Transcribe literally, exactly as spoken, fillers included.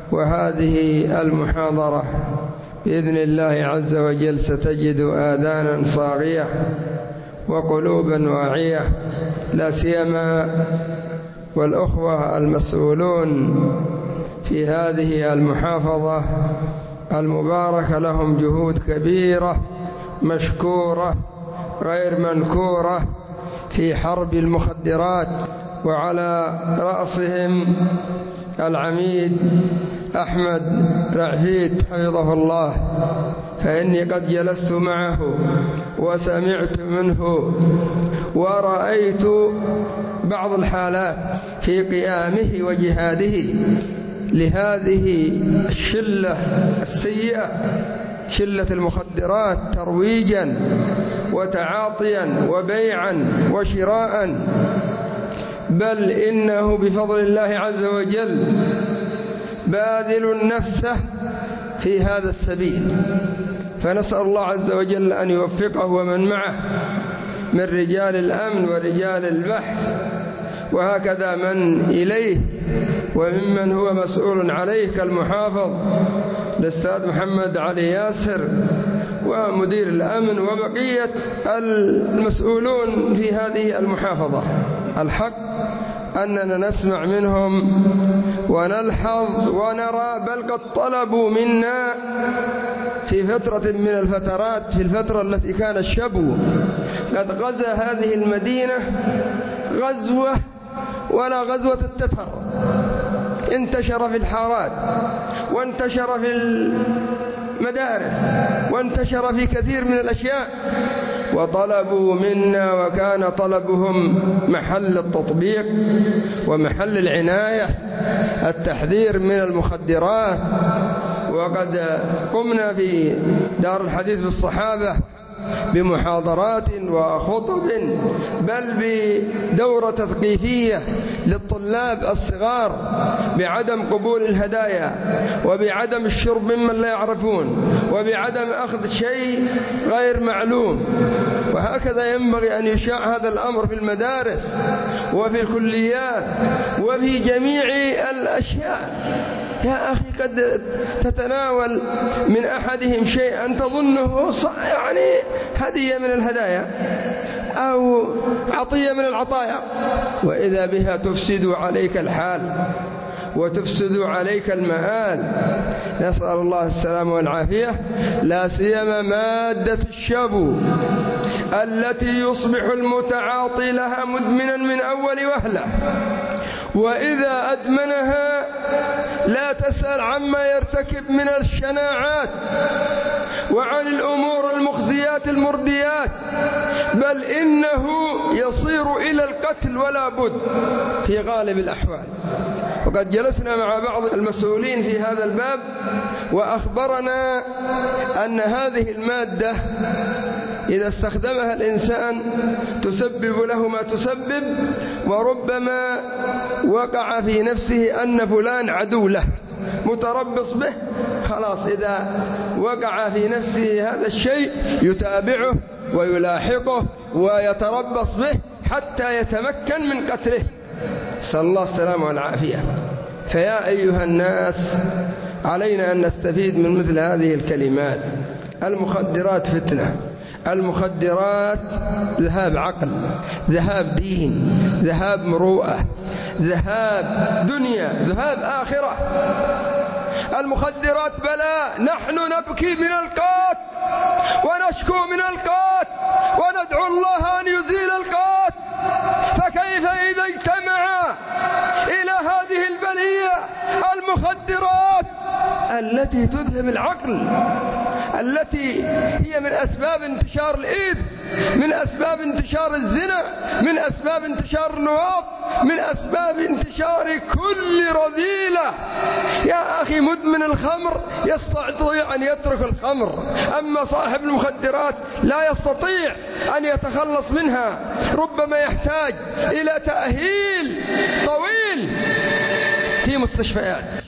وهذه المحاضرة بإذن الله عز وجل ستجد آذانا صاغية وقلوبا واعية، لا سيما والأخوة المسؤولون في هذه المحافظة المباركة لهم جهود كبيرة مشكورة غير منكورة في حرب المخدرات، وعلى رأسهم العميد أحمد رعفيت حفظه الله، فإني قد جلست معه وسمعت منه ورأيت بعض الحالات في قيامه وجهاده لهذه الشلة السيئة، شلة المخدرات، ترويجا وتعاطيا وبيعا وشراء، بل إنه بفضل الله عز وجل باذل نفسه في هذا السبيل. فنسأل الله عز وجل أن يوفقه ومن معه من رجال الأمن ورجال البحث، وهكذا من إليه وممن هو مسؤول عليه كالمحافظ الأستاذ محمد علي ياسر ومدير الأمن وبقية المسؤولون في هذه المحافظة. الحق أننا نسمع منهم ونلحظ ونرى، بل قد طلبوا منا في فترة من الفترات، في الفترة التي كان الشبو قد غزا هذه المدينة غزوة ولا غزوة التتر، انتشر في الحارات وانتشر في المدارس وانتشر في كثير من الأشياء، وطلبوا منا وكان طلبهم محل التطبيق ومحل العناية التحذير من المخدرات. وقد قمنا في دار الحديث بالصحابة بمحاضرات وخطب، بل بدورة تثقيفية للطلاب الصغار بعدم قبول الهدايا وبعدم الشرب ممن لا يعرفون وبعدم أخذ شيء غير معلوم. وهكذا ينبغي أن يشاع هذا الأمر في المدارس وفي الكليات وفي جميع الأشياء. يا أخي قد تتناول من أحدهم شيئا تظنه يعني هدية من الهدايا أو عطية من العطايا، وإذا بها تفسد عليك الحال وتفسد عليك المآل. نسأل الله السلامة والعافية، لا سيما مادة الشبو التي يصبح المتعاطي لها مدمنا من أول وهلة، وإذا أدمنها لا تسأل عما يرتكب من الشناعات وعن الأمور المخزيات المرديات، بل إنه يصير إلى القتل ولا بد في غالب الأحوال. وقد جلسنا مع بعض المسؤولين في هذا الباب وأخبرنا أن هذه المادة إذا استخدمها الإنسان تسبب له ما تسبب، وربما وقع في نفسه أن فلان عدو له متربص به، خلاص إذا وقع في نفسه هذا الشيء يتابعه ويلاحقه ويتربص به حتى يتمكن من قتله. نسأل الله السلامة والعافية. فيا أيها الناس، علينا أن نستفيد من مثل هذه الكلمات. المخدرات فتنة، المخدرات ذهاب عقل، ذهاب دين، ذهاب مروءة، ذهاب دنيا، ذهاب آخرة. المخدرات بلاء، نحن نبكي من القات ونشكو من القات وندعو الله أن يزيل القات، فكيف إذا اجتمع إلى هذه البلية المخدرات التي تذهب العقل، التي هي من أسباب انتشار الإيدز، من أسباب انتشار الزنا، من أسباب انتشار اللواط، من أسباب انتشار كل رذيلة. يا أخي مدمن الخمر يستطيع أن يترك الخمر، أما صاحب المخدرات لا يستطيع أن يتخلص منها، ربما يحتاج إلى تأهيل طويل في مستشفيات.